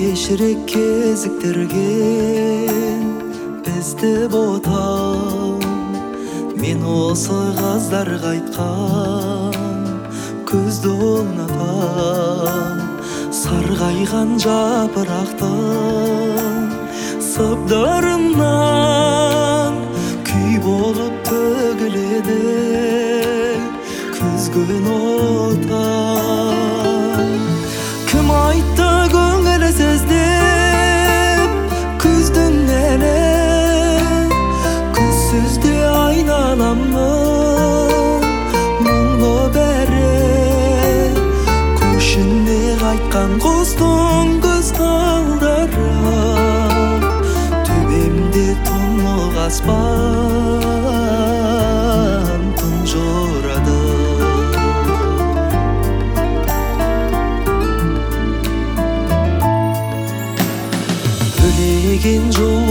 кечирек кезиктирген бизди ботам. Мен осы газдарга айткан көздү унатам. Саргайган жапырактын сабдарынан күй болуп төгүлөдү күзгөн отам. Ким айтты көңүл сездеп күздүн эле күзсүздү айналамын мұңлы бәрі көшіне қайтқан құстың көз қалдары төбемде тұнық аспан тұнжырады. Өлеген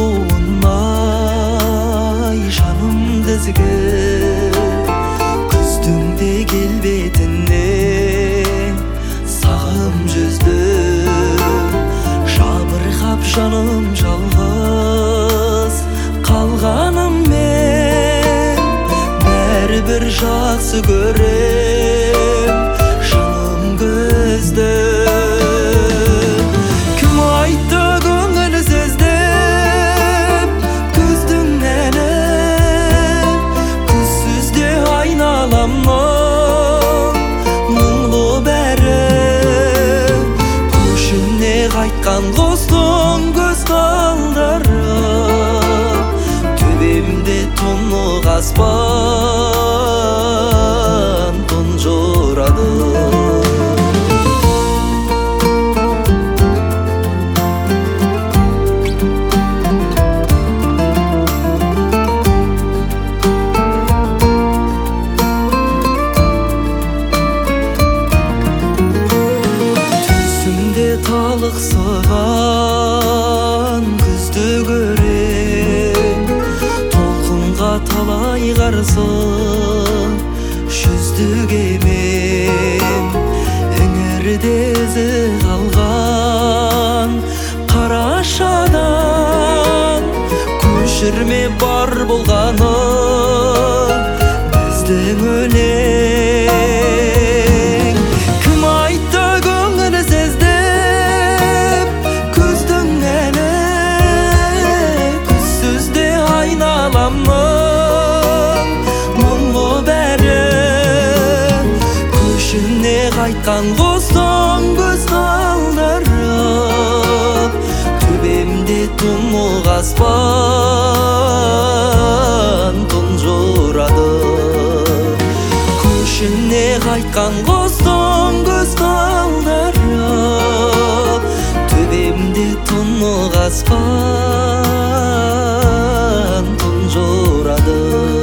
жолуынмай жанымды ізгіп күздің де келбетіне сағым жүзді. Жабырқап жаным жалғыз қалғаныммен бәрібір жақсы көрем жаным көзді. Кім айтты көңіл сездеп күздің әлі күзсізде айналамын мұңлы бәрі көшіне қайтқан құстың көз талдары төбемде тұнық аспан тұнжырады. Талықсыған күзді көрем толқынға талай қарсы жүздік емем іңірде ізі қалған қарашадан көшірме бар болғаны біздің өлең. Кім айтты көңіл сездеп күздің әлі күзсізде айналамын мұңлы бәрі көшіне қайтқан құстың көз талдары төбемде тұнық аспан тұнжырады. Көшіне қайтқан құстың көз талдары төбемде тұнық аспан тұнжырады.